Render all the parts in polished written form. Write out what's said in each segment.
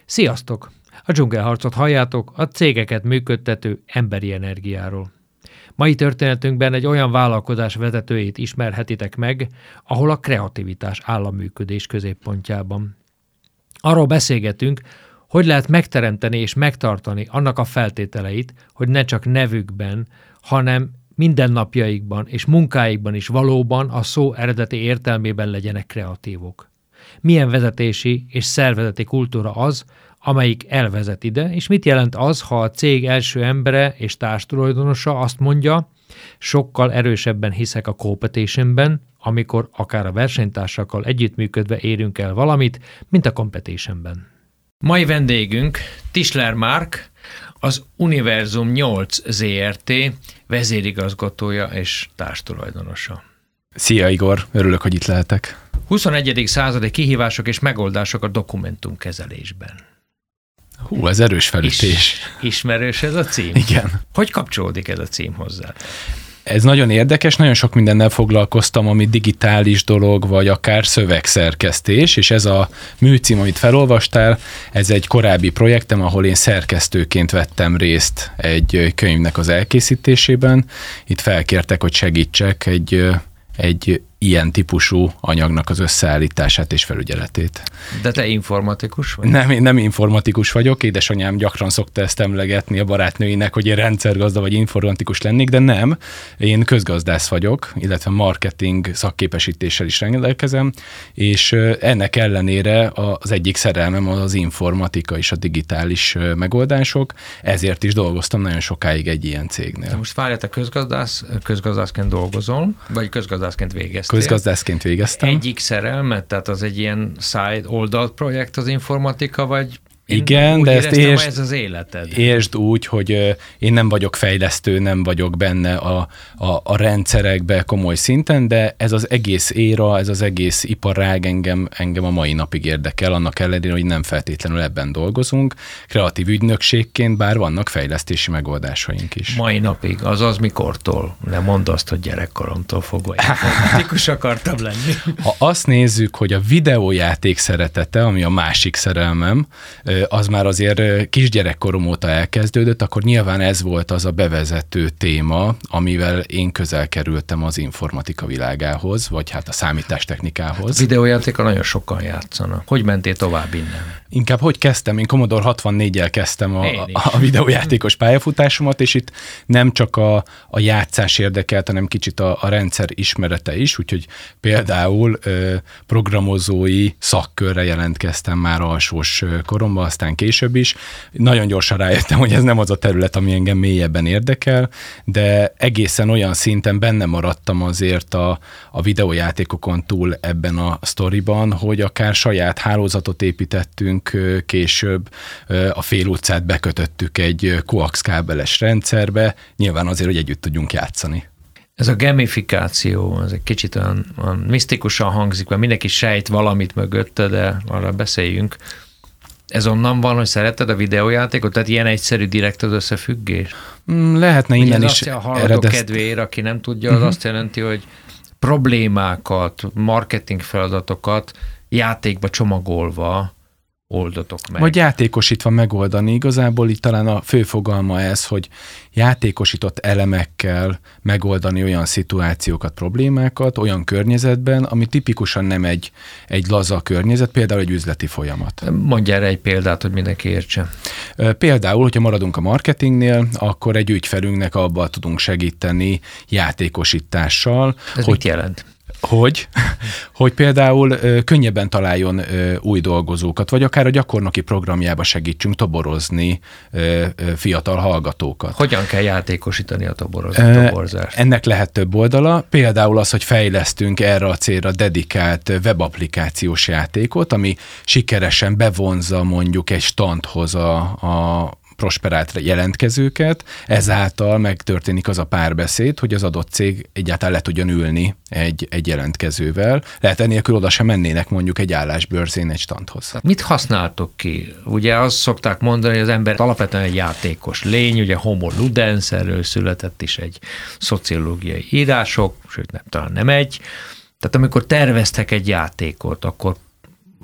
Sziasztok! A dzsungelharcot halljátok a cégeket működtető emberi energiáról. Mai történetünkben egy olyan vállalkozás vezetőjét ismerhetitek meg, ahol a kreativitás áll a működés középpontjában. Arról beszélgetünk, hogy lehet megteremteni és megtartani annak a feltételeit, hogy ne csak nevükben, hanem mindennapjaikban és munkáikban is valóban a szó eredeti értelmében legyenek kreatívok. Milyen vezetési és szervezeti kultúra az, amelyik elvezet ide, és mit jelent az, ha a cég első embere és társtulajdonosa azt mondja, sokkal erősebben hiszek a competitionben, amikor akár a versenytársakkal együttműködve érünk el valamit, mint a competitionben. Mai vendégünk Tischler Márk, az Univerzum 8 Zrt. Vezérigazgatója és társtulajdonosa. Szia Igor, örülök, hogy itt lehetek. 21. századi kihívások és megoldások a dokumentumkezelésben. Hú, ez erős felütés. Ismerős ez a cím? Igen. Hogy kapcsolódik ez a cím hozzá? Ez nagyon érdekes, nagyon sok mindennel foglalkoztam, ami digitális dolog, vagy akár szövegszerkesztés, és ez a műcím, amit felolvastál, ez egy korábbi projektem, ahol én szerkesztőként vettem részt egy könyvnek az elkészítésében. Itt felkértek, hogy segítsek egy ilyen típusú anyagnak az összeállítását és felügyeletét. De te informatikus vagy? Nem informatikus vagyok, édesanyám gyakran szokta ezt emlegetni a barátnőinek, hogy én rendszergazda vagy informatikus lennék, de nem. Én közgazdász vagyok, illetve marketing szakképesítéssel is rendelkezem, és ennek ellenére az egyik szerelmem az informatika és a digitális megoldások, ezért is dolgoztam nagyon sokáig egy ilyen cégnél. De most várjál, te közgazdászként dolgozol, vagy közgazdászként végeztél? Közgazdászként végeztem. Egyik szerelmet, tehát az egy ilyen side oldalt projekt az informatika, vagy igen, de ezt ez az életed. Értsd úgy, hogy én nem vagyok fejlesztő, nem vagyok benne a rendszerekbe komoly szinten, de ez az egész éra, ez az egész iparág engem a mai napig érdekel, annak ellenére, hogy nem feltétlenül ebben dolgozunk. Kreatív ügynökségként, bár vannak fejlesztési megoldásaink is. Mai napig, azaz mikortól? Nem mondd azt, hogy gyerekkoromtól fogva informatikus akartam lenni. Ha azt nézzük, hogy a videójáték szeretete, ami a másik szerelmem, az már azért kisgyerekkorom óta elkezdődött, akkor nyilván ez volt az a bevezető téma, amivel én közel kerültem az informatika világához, vagy hát a számítástechnikához. A videójátékkal nagyon sokan játszanak. Hogy mentél tovább innen? Inkább hogy kezdtem? Én Commodore 64-jel kezdtem a videójátékos pályafutásomat, és itt nem csak a játszás érdekelt, hanem kicsit a rendszer ismerete is, úgyhogy például programozói szakkörre jelentkeztem már alsós koromban, aztán később is. Nagyon gyorsan rájöttem, hogy ez nem az a terület, ami engem mélyebben érdekel, de egészen olyan szinten benne maradtam azért a videójátékokon túl ebben a sztoriban, hogy akár saját hálózatot építettünk később, a fél utcát bekötöttük egy coax kábeles rendszerbe, nyilván azért, hogy együtt tudjunk játszani. Ez a gamifikáció, ez egy kicsit olyan misztikusan hangzik, mert mindenki sejt valamit mögötte, de arra beszéljünk. Ez onnan van, hogy szereted a videójátékot? Tehát ilyen egyszerű, direkt az összefüggés? Lehetne innen is. A hallgatók kedvéért, aki nem tudja, az azt jelenti, hogy problémákat, marketing feladatokat játékba csomagolva oldotok meg. Vagy játékosítva megoldani. Igazából itt talán a fő fogalma ez, hogy játékosított elemekkel megoldani olyan szituációkat, problémákat, olyan környezetben, ami tipikusan nem egy laza környezet, például egy üzleti folyamat. Mondj erre egy példát, hogy mindenki értse. Például, hogyha maradunk a marketingnél, akkor egy ügyfelünknek abban tudunk segíteni játékosítással. Ez mit jelent? Hogy például könnyebben találjon új dolgozókat, vagy akár a gyakornoki programjába segítsünk toborozni fiatal hallgatókat. Hogyan kell játékosítani a toborzást? Ennek lehet több oldala, például az, hogy fejlesztünk erre a célra dedikált webapplikációs játékot, ami sikeresen bevonza mondjuk egy standhoz a prosperált jelentkezőket, ezáltal megtörténik az a párbeszéd, hogy az adott cég egyáltalán le tudjon ülni egy jelentkezővel. Lehet enélkül oda sem mennének mondjuk egy állásbörzén egy standhoz. Mit használtok ki? Ugye azt szokták mondani, hogy az ember alapvetően egy játékos lény, ugye homo ludens, erről született is egy szociológiai írások, sőt talán nem egy. Tehát amikor terveztek egy játékot, akkor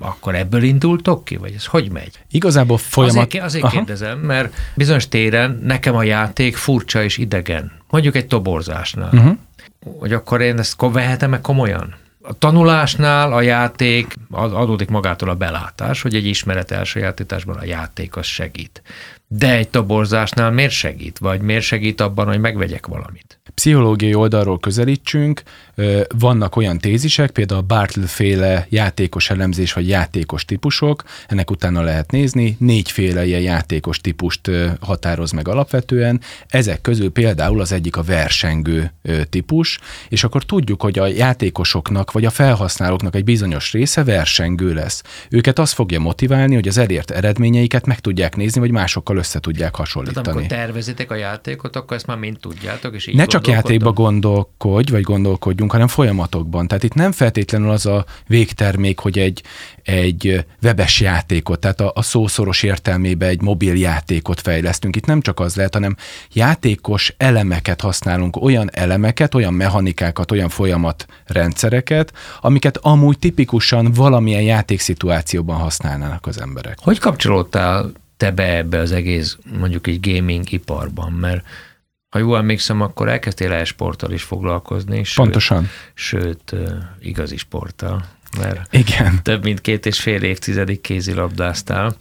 akkor ebből indultok ki, vagy ez hogy megy? Igazából folyamat... Azért kérdezem, mert bizonyos téren nekem a játék furcsa és idegen. Mondjuk egy toborzásnál. Hogy akkor én ezt vehetem meg komolyan? A tanulásnál a játék adódik magától a belátás, hogy egy ismeret elsajátításban a játék az segít. De egy toborzásnál miért segít? Vagy miért segít abban, hogy megvegyek valamit? Pszichológiai oldalról közelítsünk, vannak olyan tézisek, például a Bartle-féle játékos elemzés vagy játékos típusok, ennek utána lehet nézni, 4 ilyen játékos típust határoz meg alapvetően, ezek közül például az egyik a versengő típus, és akkor tudjuk, hogy a játékosoknak vagy a felhasználóknak egy bizonyos része versengő lesz. Őket az fogja motiválni, hogy az elért eredményeiket meg tudják nézni, vagy másokkal össze tudják hasonlítani. Tehát amikor tervezitek a játékot, akkor ezt már mind tudjátok, és így ne csak játékba gondolkodjunk, hanem folyamatokban. Tehát itt nem feltétlenül az a végtermék, hogy egy webes játékot, tehát a szószoros értelmében egy mobil játékot fejlesztünk. Itt nem csak az lehet, hanem játékos elemeket használunk, olyan elemeket, olyan mechanikákat, olyan folyamatrendszereket, amiket amúgy tipikusan valamilyen játékszituációban használnának az emberek. Hogy kapcsolódtál te be ebbe az egész, mondjuk egy gaming iparban? Mert ha jól emlékszem, akkor elkezdtél e-sporttal is foglalkozni. Pontosan. Sőt, igazi sporttal, mert igen. Több mint 2,5 évtizedig kézilabdáztál.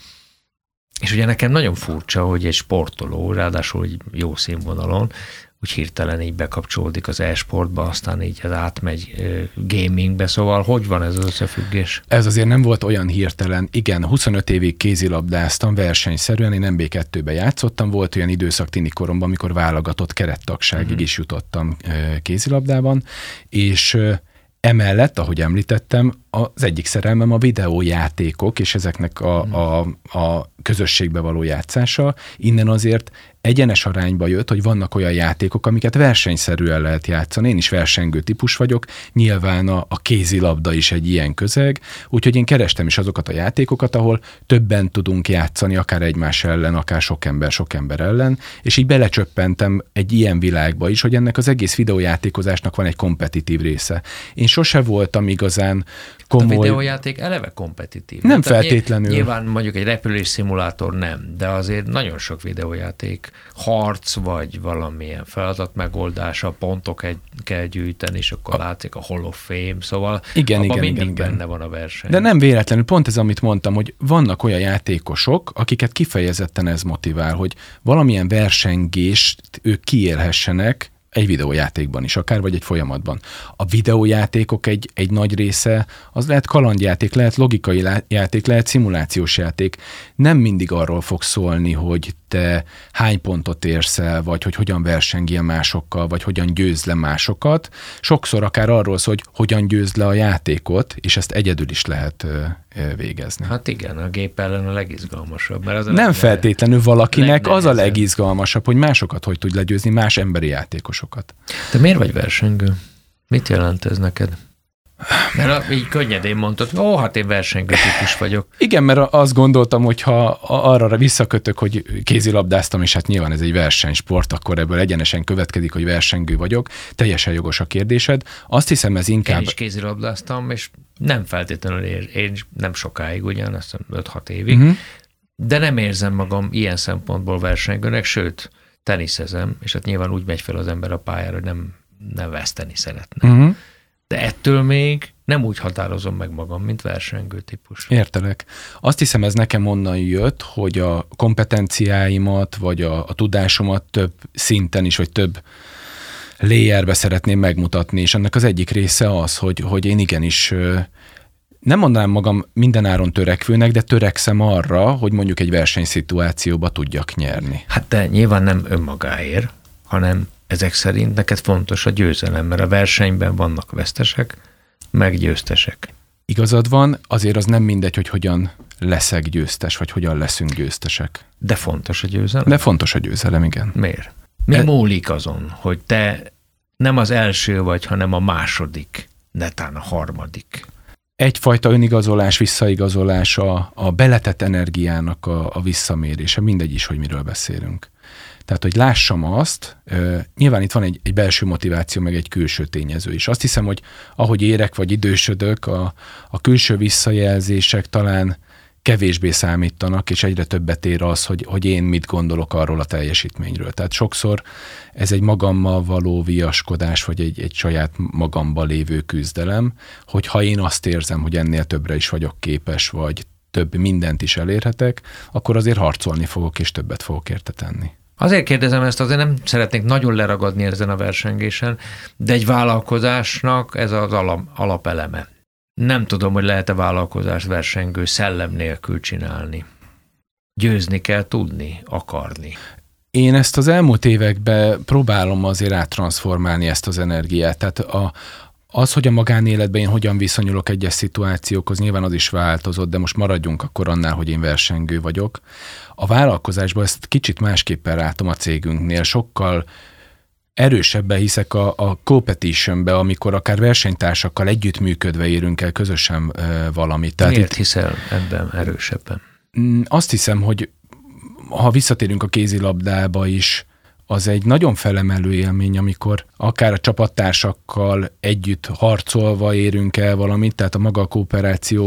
És ugye nekem nagyon furcsa, hogy egy sportoló, ráadásul egy jó színvonalon, úgy hirtelen így bekapcsolódik az e-sportba, aztán így az átmegy gamingbe, szóval hogy van ez az összefüggés? Ez azért nem volt olyan hirtelen. Igen, 25 évig kézilabdáztam versenyszerűen, én MB2-be játszottam, volt olyan időszak tinikoromban, amikor válogatott kerettagságig is jutottam kézilabdában, és emellett, ahogy említettem, az egyik szerelmem a videójátékok, és ezeknek a közösségbe való játszása. Innen azért egyenes arányba jött, hogy vannak olyan játékok, amiket versenyszerűen lehet játszani. Én is versengő típus vagyok, nyilván a kézilabda is egy ilyen közeg, úgyhogy én kerestem is azokat a játékokat, ahol többen tudunk játszani, akár egymás ellen, akár sok ember ellen, és így belecsöppentem egy ilyen világba is, hogy ennek az egész videójátékozásnak van egy kompetitív része. Én sose voltam igazán komoly... A videójáték eleve kompetitív. Nem feltétlenül. Nyilván mondjuk egy repülés szimulátor nem, de azért nagyon sok videójáték harc, vagy valamilyen feladat megoldása, pontok kell gyűjteni, és akkor látszik a Hall of Fame, szóval abban mindig benne van a verseny. De nem véletlenül, pont ez, amit mondtam, hogy vannak olyan játékosok, akiket kifejezetten ez motivál, hogy valamilyen versengést ők kiélhessenek, egy videójátékban is akár, vagy egy folyamatban. A videójátékok egy nagy része, az lehet kalandjáték, lehet logikai játék, lehet szimulációs játék. Nem mindig arról fog szólni, hogy te hány pontot érsz el, vagy hogy hogyan versengél másokkal, vagy hogyan győzd le másokat. Sokszor akár arról szól, hogy hogyan győzd le a játékot, és ezt egyedül is lehet végezni. Hát igen, a gép ellen a legizgalmasabb. Mert az nem feltétlenül valakinek az a legizgalmasabb, hogy másokat hogy tud legyőzni, más emberi játékosokat. Te miért vagy versengő? Mit jelent ez neked? Mert így könnyedén mondtad, hát én versengő típus vagyok. Igen, mert azt gondoltam, hogy ha arra visszakötök, hogy kézilabdáztam, és hát nyilván ez egy versenysport, akkor ebből egyenesen következik, hogy versengő vagyok. Teljesen jogos a kérdésed. Azt hiszem, ez inkább... Én is kézilabdáztam, és nem feltétlenül én nem sokáig, ugyan, azt 5-6 évig, de nem érzem magam ilyen szempontból versengőnek, sőt, teniszezem, és hát nyilván úgy megy fel az ember a pályára, hogy nem veszteni szeretne. De ettől még nem úgy határozom meg magam, mint versengő típus. Értelek. Azt hiszem, ez nekem onnan jött, hogy a kompetenciáimat, vagy a tudásomat több szinten is, vagy több layerbe szeretném megmutatni, és ennek az egyik része az, hogy én igenis nem mondanám magam mindenáron törekvőnek, de törekszem arra, hogy mondjuk egy versenyszituációba tudjak nyerni. Hát de nyilván nem önmagáért, hanem ezek szerint neked fontos a győzelem, mert a versenyben vannak vesztesek, meg győztesek. Igazad van, azért az nem mindegy, hogy hogyan leszek győztes, vagy hogyan leszünk győztesek. De fontos a győzelem? De fontos a győzelem, igen. Miért? Mi múlik azon, hogy te nem az első vagy, hanem a második, netán a harmadik? Egyfajta önigazolás, visszaigazolás, a beletett energiának a visszamérése, mindegy is, hogy miről beszélünk. Tehát, hogy lássam azt, nyilván itt van egy belső motiváció, meg egy külső tényező is. Azt hiszem, hogy ahogy érek vagy idősödök, a külső visszajelzések talán kevésbé számítanak, és egyre többet ér az, hogy én mit gondolok arról a teljesítményről. Tehát sokszor ez egy magammal való viaskodás, vagy egy saját magamban lévő küzdelem, hogy ha én azt érzem, hogy ennél többre is vagyok képes, vagy több mindent is elérhetek, akkor azért harcolni fogok, és többet fogok érte tenni. Azért kérdezem ezt, azért nem szeretnék nagyon leragadni ezen a versengésen, de egy vállalkozásnak ez az alapeleme. Nem tudom, hogy lehet-e vállalkozást versengő szellem nélkül csinálni. Győzni kell tudni, akarni. Én ezt az elmúlt években próbálom azért áttranszformálni ezt az energiát. Tehát az, hogy a magánéletben én hogyan viszonyulok egyes szituációkhoz, nyilván az is változott, de most maradjunk akkor annál, hogy én versengő vagyok. A vállalkozásban ezt kicsit másképpen látom a cégünknél, sokkal erősebben hiszek a competitionbe, amikor akár versenytársakkal együttműködve érünk el közösen valamit. Tehát miért hiszel ebben erősebben? Azt hiszem, hogy ha visszatérünk a kézilabdába is, az egy nagyon felemelő élmény, amikor akár a csapattársakkal együtt harcolva érünk el valamit, tehát a maga a kooperáció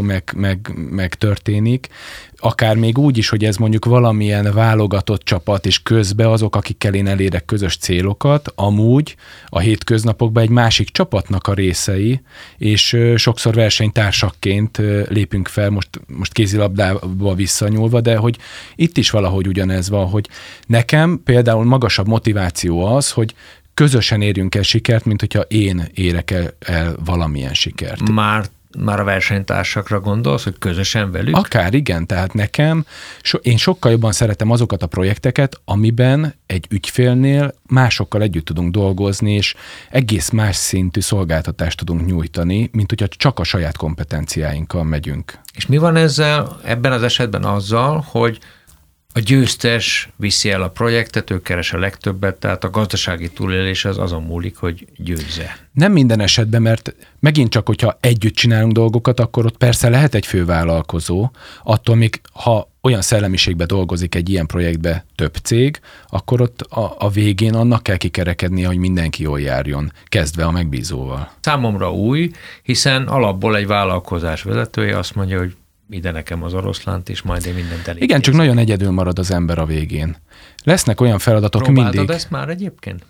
meg történik, akár még úgy is, hogy ez mondjuk valamilyen válogatott csapat, és közben azok, akikkel én elérek közös célokat, amúgy a hétköznapokban egy másik csapatnak a részei, és sokszor versenytársakként lépünk fel, most kézilabdába visszanyúlva, de hogy itt is valahogy ugyanez van, hogy nekem például magasabb motiváció az, hogy közösen érjünk el sikert, mint hogyha én érek el valamilyen sikert. Már a versenytársakra gondolsz, hogy közösen velük? Akár igen, tehát nekem, én sokkal jobban szeretem azokat a projekteket, amiben egy ügyfélnél másokkal együtt tudunk dolgozni, és egész más szintű szolgáltatást tudunk nyújtani, mint hogyha csak a saját kompetenciáinkkal megyünk. És mi van ezzel, ebben az esetben azzal, hogy a győztes viszi el a projektet, ő keres a legtöbbet, tehát a gazdasági túlélés az azon múlik, hogy győzze. Nem minden esetben, mert megint csak, hogyha együtt csinálunk dolgokat, akkor ott persze lehet egy fővállalkozó, attól még, ha olyan szellemiségbe dolgozik egy ilyen projektbe több cég, akkor ott a végén annak kell kikerekednie, hogy mindenki jól járjon, kezdve a megbízóval. Számomra új, hiszen alapból egy vállalkozás vezetője azt mondja, hogy ide nekem az oroszlánt, és majd én mindent elintézem. Igen, csak nagyon egyedül marad az ember a végén. Lesznek olyan feladatok Próbáltad mindig. ezt már egyébként?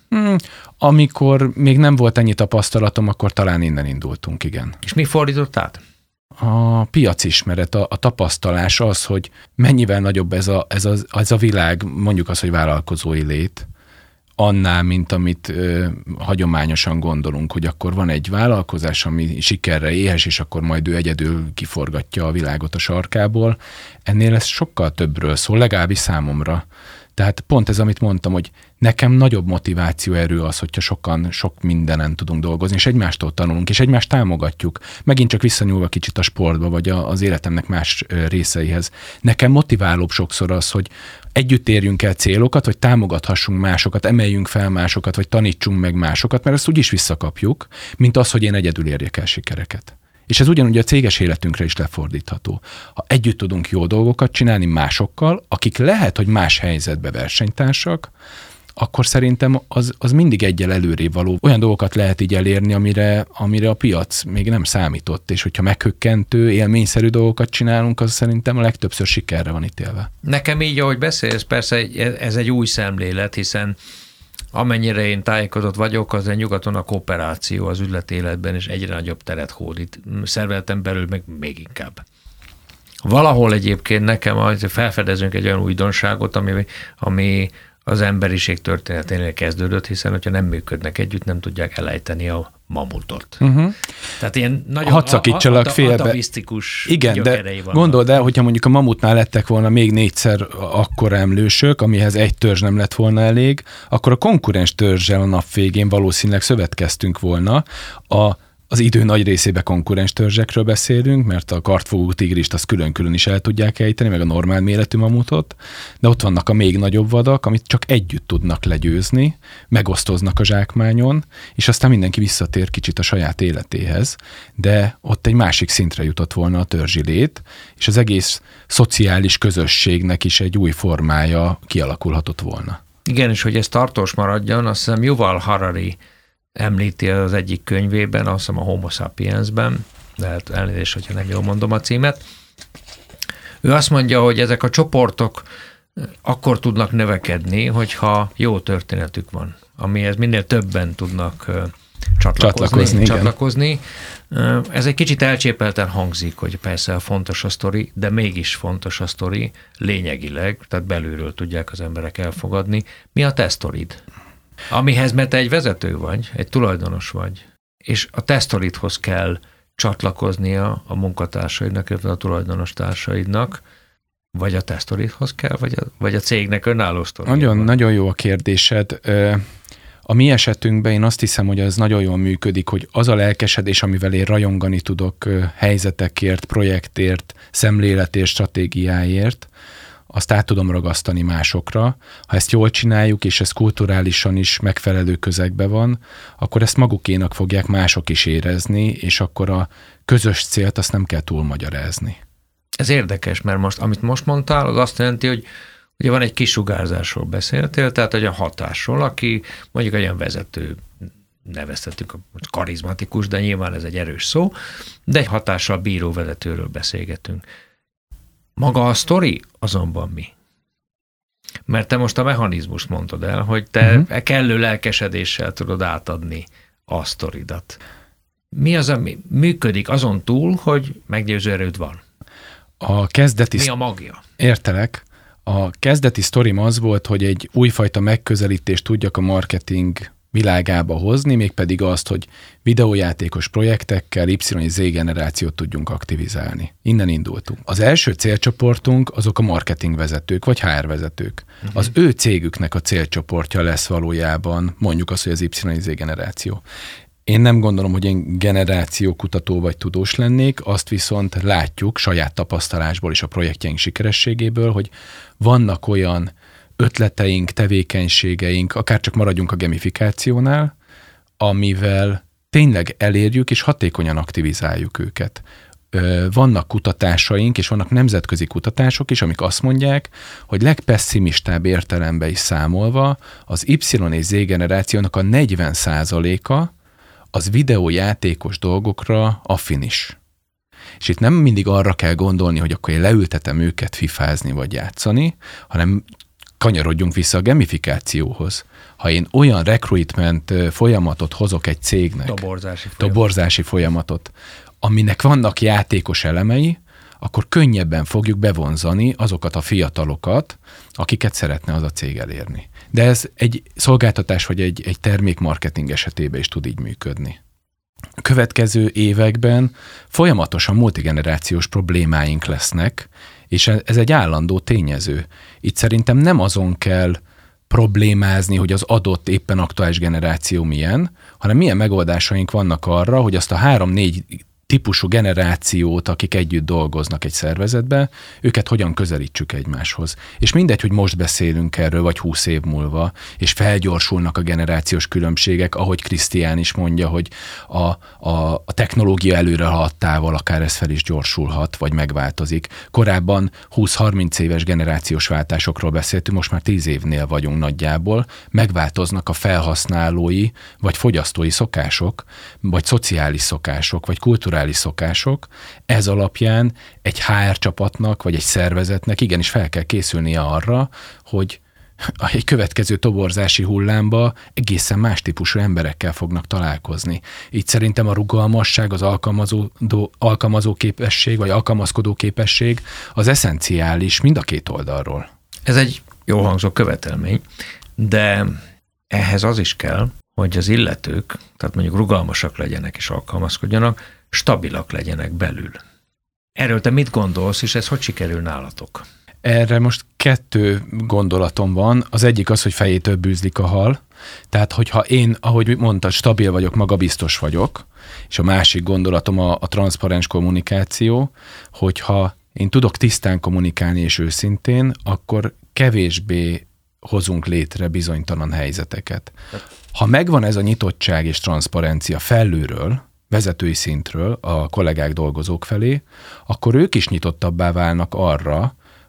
Amikor még nem volt ennyi tapasztalatom, akkor talán innen indultunk, igen. És mi fordított át? A piacismeret, a tapasztalás az, hogy mennyivel nagyobb ez a világ, mondjuk az, hogy vállalkozói lét, annál, mint amit hagyományosan gondolunk, hogy akkor van egy vállalkozás, ami sikerre éhes, és akkor majd ő egyedül kiforgatja a világot a sarkából. Ennél ez sokkal többről szól, legalábbis számomra. Tehát pont ez, amit mondtam, hogy nekem nagyobb motiváció erő az, hogyha sok mindenen tudunk dolgozni, és egymástól tanulunk, és egymást támogatjuk. Megint csak visszanyúlva kicsit a sportba, vagy az életemnek más részeihez. Nekem motiválóbb sokszor az, hogy együtt érjünk el célokat, vagy támogathassunk másokat, emeljünk fel másokat, vagy tanítsunk meg másokat, mert ezt úgyis visszakapjuk, mint az, hogy én egyedül érjek el sikereket. És ez ugyanúgy a céges életünkre is lefordítható. Ha együtt tudunk jó dolgokat csinálni másokkal, akik lehet, hogy más helyzetbe versenytársak, akkor szerintem az mindig egyel előrébb való. Olyan dolgokat lehet így elérni, amire a piac még nem számított, és hogyha meghökkentő, élményszerű dolgokat csinálunk, az szerintem a legtöbbször sikerre van ítélve. Nekem így, ahogy beszélsz, persze ez egy új szemlélet, hiszen amennyire én tájékozott vagyok, az egy nyugaton a kooperáció az üzleti életben, és egyre nagyobb teret hódít. Szervezeten belül meg még inkább. Valahol egyébként nekem felfedezünk egy olyan újdonságot, ami az emberiség történeténél kezdődött, hiszen hogyha nem működnek együtt, nem tudják elejteni a mamutot. Tehát ilyen nagyon atavisztikus gyökerei vannak. Gondold el, hogyha mondjuk a mamutnál lettek volna még 4-szer akkora emlősök, amihez egy törzs nem lett volna elég, akkor a konkurens törzsel a nap végén valószínűleg szövetkeztünk volna. Az idő nagy részében konkurens törzsekről beszélünk, mert a kartfogó tigrist azt külön-külön is el tudják ejteni, meg a normál méretű mamutot, de ott vannak a még nagyobb vadak, amit csak együtt tudnak legyőzni, megosztoznak a zsákmányon, és aztán mindenki visszatér kicsit a saját életéhez, de ott egy másik szintre jutott volna a törzsi lét, és az egész szociális közösségnek is egy új formája kialakulhatott volna. Igen, és hogy ez tartós maradjon, azt hiszem Yuval Harari említi az egyik könyvében, azt hiszem a Homo Sapiensben, de hát elnézést, hogyha nem jól mondom a címet. Ő azt mondja, hogy ezek a csoportok akkor tudnak növekedni, hogyha jó történetük van, amihez minél többen tudnak csatlakozni. Ez egy kicsit elcsépelten hangzik, hogy persze fontos a sztori, de mégis fontos a sztori lényegileg, tehát belülről tudják az emberek elfogadni. Mi a te sztorid? Amihez, mert te egy vezető vagy, egy tulajdonos vagy, és a te sztoridhoz kell csatlakoznia a munkatársaidnak, illetve a tulajdonos társaidnak, vagy a te sztoridhoz kell, vagy a cégnek önálló sztoridhoz? Nagyon jó a kérdésed. A mi esetünkben én azt hiszem, hogy ez nagyon jól működik, hogy az a lelkesedés, amivel én rajongani tudok helyzetekért, projektért, szemléletért, stratégiáért, azt át tudom ragasztani másokra. Ha ezt jól csináljuk, és ez kulturálisan is megfelelő közegben van, akkor ezt magukénak fogják mások is érezni, és akkor a közös célt azt nem kell túlmagyarázni. Ez érdekes, mert most, amit most mondtál, az azt jelenti, hogy ugye van egy kisugárzásról beszéltél, tehát egy a hatásról, aki mondjuk egy olyan vezető, nevezhetünk karizmatikus, de nyilván ez egy erős szó, de egy hatással bíró vezetőről beszélgetünk. Maga a sztori azonban mi? Mert te most a mechanizmust mondtad el, hogy te kellő lelkesedéssel tudod átadni a sztoridat. Mi az, ami működik azon túl, hogy meggyőző erőd van? Mi a magja? Értelek. A kezdeti sztorim az volt, hogy egy újfajta megközelítést tudjak a marketing világába hozni, mégpedig azt, hogy videójátékos projektekkel Y-Z generációt tudjunk aktivizálni. Innen indultunk. Az első célcsoportunk azok a marketingvezetők, vagy HR vezetők. Az ő cégüknek a célcsoportja lesz valójában, mondjuk azt, hogy az Y-Z generáció. Én nem gondolom, hogy én generációkutató vagy tudós lennék, azt viszont látjuk saját tapasztalásból és a projektjeink sikerességéből, hogy vannak olyan ötleteink, tevékenységeink, akár csak maradjunk a gamifikációnál, amivel tényleg elérjük és hatékonyan aktivizáljuk őket. Vannak kutatásaink, és vannak nemzetközi kutatások is, amik azt mondják, hogy legpesszimistább értelemben is számolva az Y és Z generációnak a 40%-a az videójátékos dolgokra affinis. És itt nem mindig arra kell gondolni, hogy akkor én leültetem őket fifázni vagy játszani, hanem kanyarodjunk vissza a gamifikációhoz. Ha én olyan recruitment folyamatot hozok egy cégnek, toborzási folyamatot, aminek vannak játékos elemei, akkor könnyebben fogjuk bevonzani azokat a fiatalokat, akiket szeretne az a cég elérni. De ez egy szolgáltatás vagy egy termékmarketing esetében is tud így működni. A következő években folyamatosan multigenerációs problémáink lesznek, és ez egy állandó tényező. Itt szerintem nem azon kell problémázni, hogy az adott éppen aktuális generáció milyen, hanem milyen megoldásaink vannak arra, hogy azt a 3-4 típusú generációt, akik együtt dolgoznak egy szervezetben, őket hogyan közelítsük egymáshoz. És mindegy, hogy most beszélünk erről, vagy 20 év múlva, és felgyorsulnak a generációs különbségek, ahogy Krisztián is mondja, hogy a technológia előre haladtával akár ez fel is gyorsulhat, vagy megváltozik. Korábban 20-30 éves generációs váltásokról beszéltünk, most már 10 évnél vagyunk nagyjából, megváltoznak a felhasználói, vagy fogyasztói szokások, vagy szociális szokások, vagy kulturális szokások, ez alapján egy HR csapatnak, vagy egy szervezetnek igenis fel kell készülnie arra, hogy egy következő toborzási hullámba egészen más típusú emberekkel fognak találkozni. Így szerintem a rugalmasság, az alkalmazó képesség, vagy alkalmazkodó képesség az eszenciális mind a két oldalról. Ez egy jól hangzó követelmény, de ehhez az is kell, hogy az illetők, tehát mondjuk rugalmasak legyenek és alkalmazkodjanak, stabilak legyenek belül. Erről te mit gondolsz, és ez hogy sikerül nálatok? Erre most 2 gondolatom van. Az egyik az, hogy fejétől bűzlik a hal. Tehát, hogyha én, ahogy mondtad, stabil vagyok, magabiztos vagyok, és a másik gondolatom a transzparens kommunikáció, hogyha én tudok tisztán kommunikálni és őszintén, akkor kevésbé hozunk létre bizonytalan helyzeteket. Ha megvan ez a nyitottság és transzparencia felülről, vezetői szintről a kollégák, dolgozók felé, akkor ők is nyitottabbá válnak arra,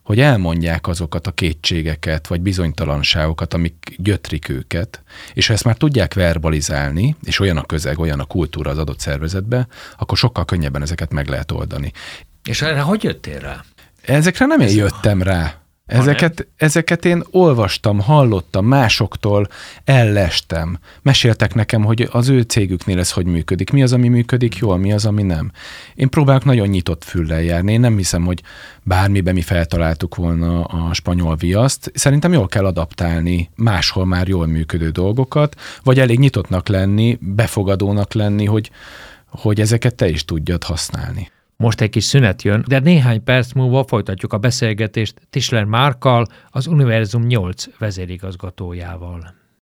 hogy elmondják azokat a kétségeket, vagy bizonytalanságokat, amik gyötrik őket, és ha ezt már tudják verbalizálni, és olyan a közeg, olyan a kultúra az adott szervezetben, akkor sokkal könnyebben ezeket meg lehet oldani. És erre hogy jöttél rá? Ezekre nem én jöttem rá. Ezeket én olvastam, hallottam, másoktól ellestem. Meséltek nekem, hogy az ő cégüknél ez hogy működik, mi az, ami működik jól, mi az, ami nem. Én próbálok nagyon nyitott füllel járni. Én nem hiszem, hogy bármiben mi feltaláltuk volna a spanyol viaszt. Szerintem jól kell adaptálni máshol már jól működő dolgokat, vagy elég nyitottnak lenni, befogadónak lenni, hogy ezeket te is tudjad használni. Most egy kis szünet jön, de néhány perc múlva folytatjuk a beszélgetést Tischler Márkkal, az Univerzum 8 vezérigazgatójával.